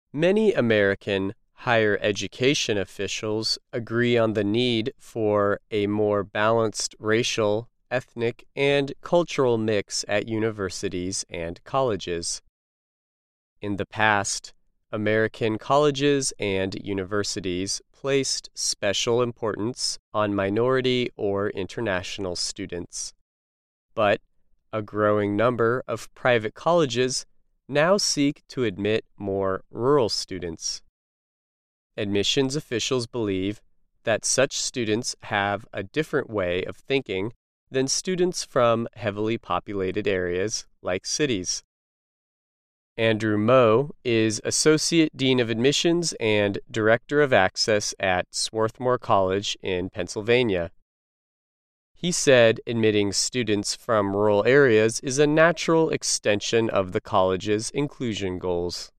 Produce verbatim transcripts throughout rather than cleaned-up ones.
Many American higher education officials agree on the need for a more balanced racial, ethnic, and cultural mix at universities and colleges. In the past, American colleges and universities placed special importance on minority or international students. But a growing number of private colleges now seek to admit more rural students. Admissions officials believe that such students have a different way of thinking than students from heavily populated areas like cities. Andrew Moe is Associate Dean of Admissions and Director of Access at Swarthmore College in Pennsylvania. He said admitting students from rural areas is a natural extension of the college's inclusion goals.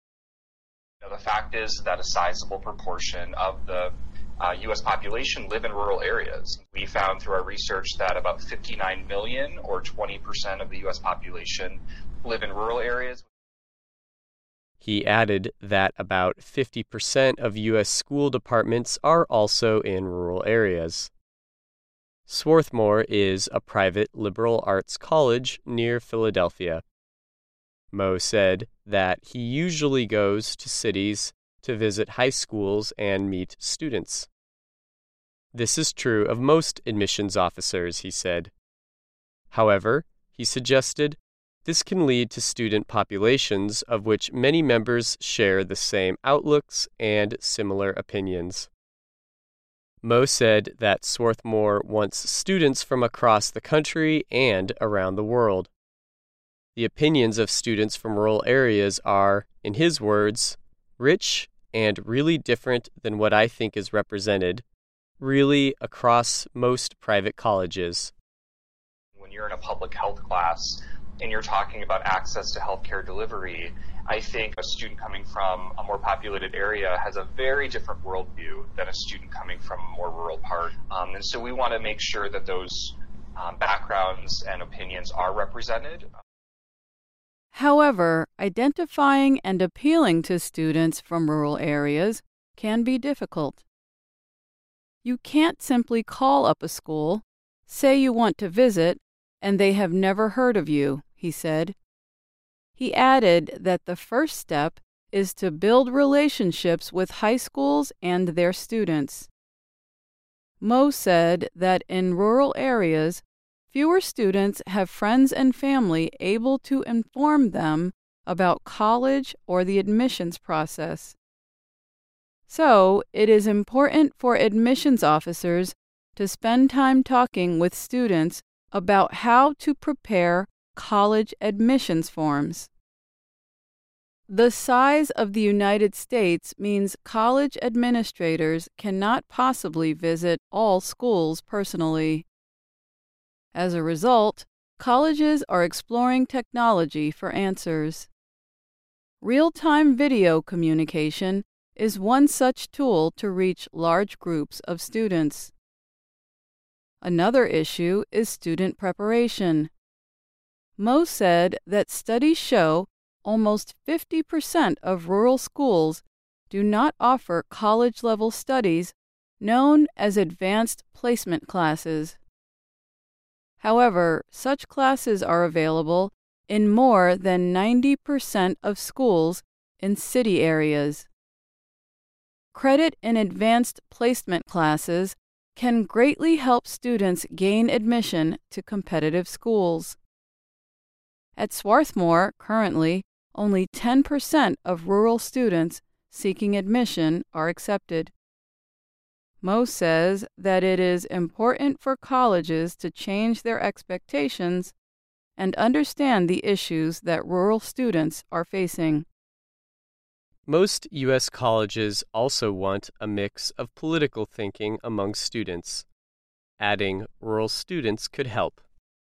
The fact is that a sizable proportion of the uh, U S population live in rural areas. We found through our research that about fifty-nine million, or twenty percent of the U S population, live in rural areas. He added that about fifty percent of U S school departments are also in rural areas. Swarthmore is a private liberal arts college near Philadelphia. Moe said that he usually goes to cities to visit high schools and meet students. This is true of most admissions officers, he said. However, he suggested, this can lead to student populations of which many members share the same outlooks and similar opinions. Moe said that Swarthmore wants students from across the country and around the world. The opinions of students from rural areas are, in his words, rich and really different than what I think is represented, really across most private colleges. When you're in a public health class and you're talking about access to healthcare delivery, I think a student coming from a more populated area has a very different worldview than a student coming from a more rural part. Um, and so we want to make sure that those um, backgrounds and opinions are represented. However, identifying and appealing to students from rural areas can be difficult. You can't simply call up a school, say you want to visit, and they have never heard of you, he said. He added that the first step is to build relationships with high schools and their students. Moe said that in rural areas, fewer students have friends and family able to inform them about college or the admissions process. So, it is important for admissions officers to spend time talking with students about how to prepare college admissions forms. The size of the United States means college administrators cannot possibly visit all schools personally. As a result, colleges are exploring technology for answers. Real-time video communication is one such tool to reach large groups of students. Another issue is student preparation. Moe said that studies show almost fifty percent of rural schools do not offer college-level studies known as advanced placement classes. However, such classes are available in more than ninety percent of schools in city areas. Credit in advanced placement classes can greatly help students gain admission to competitive schools. At Swarthmore, currently, only ten percent of rural students seeking admission are accepted. Moe says that it is important for colleges to change their expectations and understand the issues that rural students are facing. Most U S colleges also want a mix of political thinking among students. Adding rural students could help.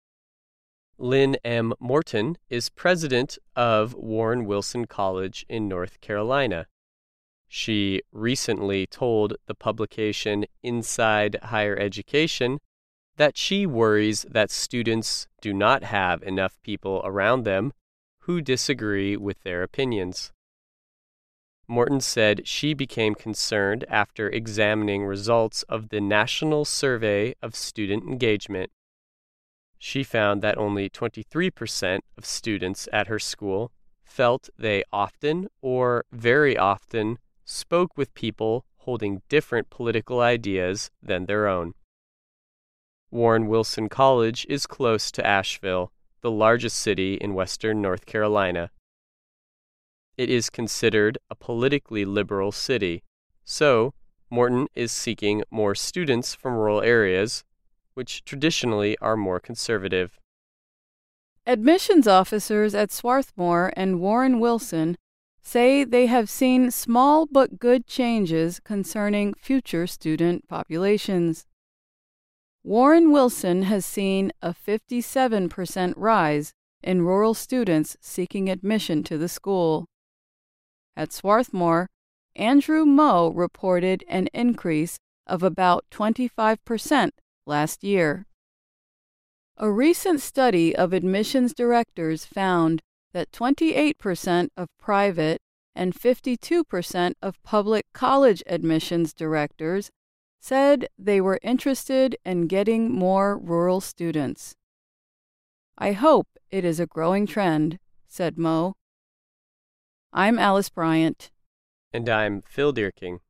Lynn M. Morton is president of Warren Wilson College in North Carolina. She recently told the publication Inside Higher Education that she worries that students do not have enough people around them who disagree with their opinions. Morton said she became concerned after examining results of the National Survey of Student Engagement. She found that only twenty-three percent of students at her school felt they often or very often spoke with people holding different political ideas than their own. Warren Wilson College is close to Asheville, the largest city in western North Carolina. It is considered a politically liberal city, so Morton is seeking more students from rural areas, which traditionally are more conservative. Admissions officers at Swarthmore and Warren Wilson say they have seen small but good changes concerning future student populations. Warren Wilson has seen a fifty-seven percent rise in rural students seeking admission to the school. At Swarthmore, Andrew Moe reported an increase of about twenty-five percent last year. A recent study of admissions directors found that twenty-eight percent of private and fifty-two percent of public college admissions directors said they were interested in getting more rural students. "I hope it is a growing trend," said Moe. I'm Alice Bryant. And I'm Phil Dierking.